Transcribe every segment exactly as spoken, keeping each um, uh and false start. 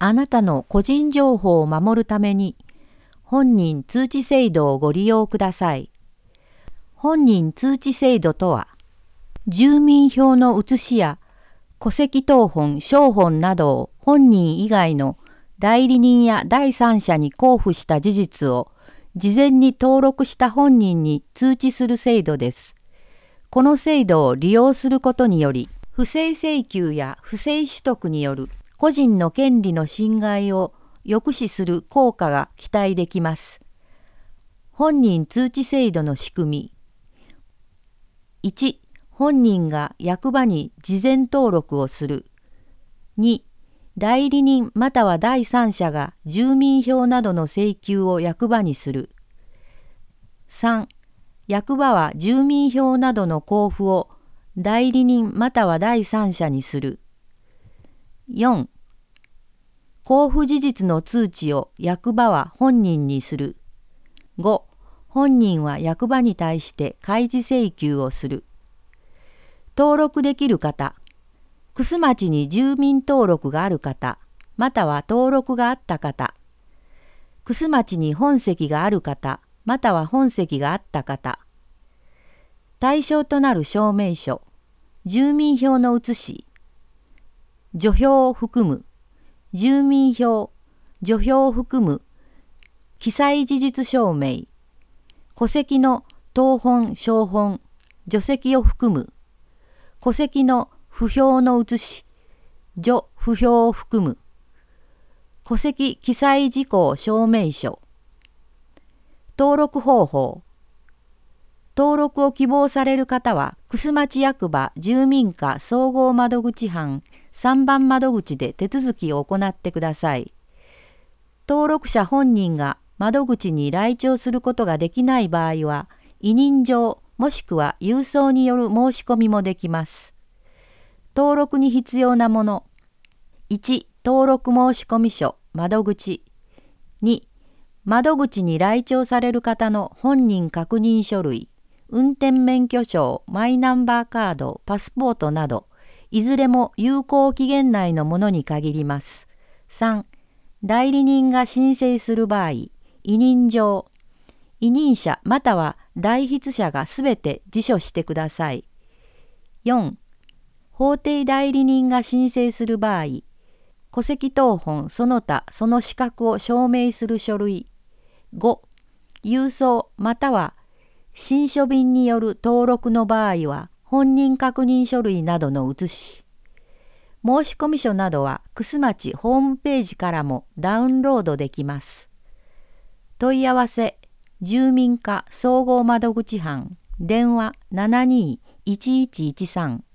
あなたの個人情報を守るために、本人通知制度をご利用ください。本人通知制度とは、住民票の写しや戸籍謄本、証本などを本人以外の代理人や第三者に交付した事実を事前に登録した本人に通知する制度です。この制度を利用することにより、不正請求や不正取得による個人の権利の侵害を抑止する効果が期待できます。本人通知制度の仕組み。いち、本人が役場に事前登録をする。に、代理人または第三者が住民票などの請求を役場にする。さん、役場は住民票などの交付を代理人または第三者にする。よん、交付事実の通知を役場は本人にする。ご、本人は役場に対して開示請求をする。登録できる方、玖珠町に住民登録がある方、または登録があった方、玖珠町に本籍がある方、または本籍があった方、対象となる証明書、住民票の写し、除票を含む、住民票、除票を含む、記載事実証明、戸籍の謄本、証本、除籍を含む、戸籍の不評の写し、除不評を含む、戸籍記載事項証明書、登録方法。登録を希望される方は、玖珠町役場住民課総合窓口班さんばん窓口で手続きを行ってください。登録者本人が窓口に来庁することができない場合は、委任状もしくは郵送による申し込みもできます。登録に必要なもの。いち、登録申込書、窓口。に、窓口に来庁される方の本人確認書類。運転免許証、マイナンバーカード、パスポートなど、いずれも有効期限内のものに限ります。さん、代理人が申請する場合、委任状。委任者または代筆者がすべて自書してください。よん、法定代理人が申請する場合、戸籍謄本その他その資格を証明する書類。ご、郵送または信書便による登録の場合は、本人確認書類などの写し。申込書などは、玖珠町ホームページからもダウンロードできます。問い合わせ、住民課総合窓口班、電話 ななにーいちいちいちさん。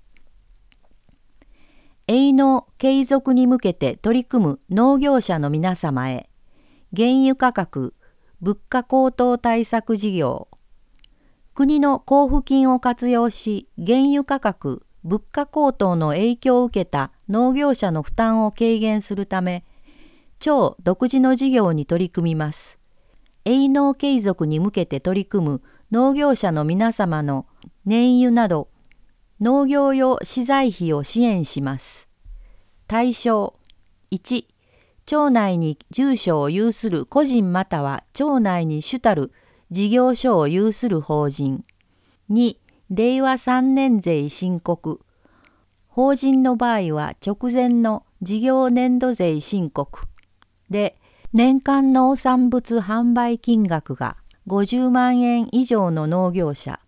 営農継続に向けて取り組む農業者の皆様へ、原油価格、物価高騰対策事業。国の交付金を活用し、原油価格、物価高騰の影響を受けた農業者の負担を軽減するため、町独自の事業に取り組みます。営農継続に向けて取り組む農業者の皆様の燃油など、農業用資材費を支援します。対象。いち、町内に住所を有する個人または町内に主たる事業所を有する法人。に、れいわさんねん税申告。法人の場合は直前の事業年度税申告。で、年間農産物販売金額がごじゅうまんえん以上の農業者。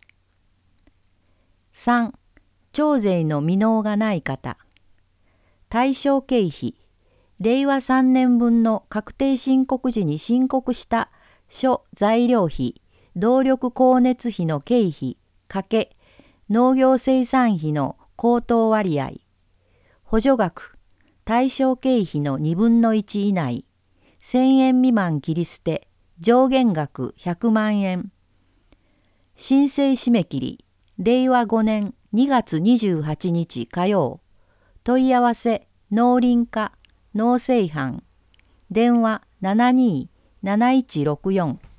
さん、町税の未納がない方。対象経費。れいわさんねんぶんの確定申告時に申告した諸材料費、動力光熱費の経費、かけ、農業生産費の高騰割合。補助額、対象経費のにぶんのいち以内。せんえん未満切り捨て、上限額ひゃくまんえん。申請締め切り、れいわごねんにがつにじゅうはちにち火曜。問い合わせ、農林課、農政班。電話 ななにーなないちろくよん。